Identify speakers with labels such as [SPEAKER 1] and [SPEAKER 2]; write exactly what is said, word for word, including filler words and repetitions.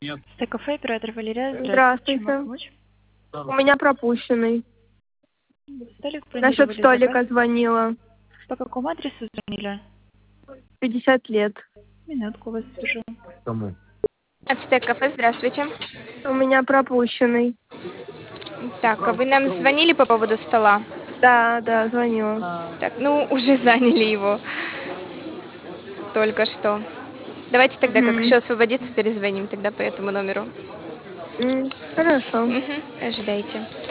[SPEAKER 1] Это кафе, оператор Валерия. Здравствуйте. Чем
[SPEAKER 2] Здравствуйте.
[SPEAKER 1] вам помочь?
[SPEAKER 2] У меня пропущенный.
[SPEAKER 1] Столик
[SPEAKER 2] Насчет
[SPEAKER 1] бронировали,
[SPEAKER 2] столика
[SPEAKER 1] забрать.
[SPEAKER 2] звонила.
[SPEAKER 1] По какому адресу звонили?
[SPEAKER 2] пятьдесят лет.
[SPEAKER 1] Минутку вас свяжу.
[SPEAKER 3] Ацтек кафе, здравствуйте.
[SPEAKER 2] У меня пропущенный.
[SPEAKER 3] Так, а вы нам звонили по поводу стола?
[SPEAKER 2] Да, да, звонила.
[SPEAKER 3] Так, ну, уже заняли его. Только что. Давайте тогда, как
[SPEAKER 2] Угу.
[SPEAKER 3] еще освободится, перезвоним тогда по этому номеру.
[SPEAKER 2] М, Хорошо.
[SPEAKER 3] Угу. Ожидайте.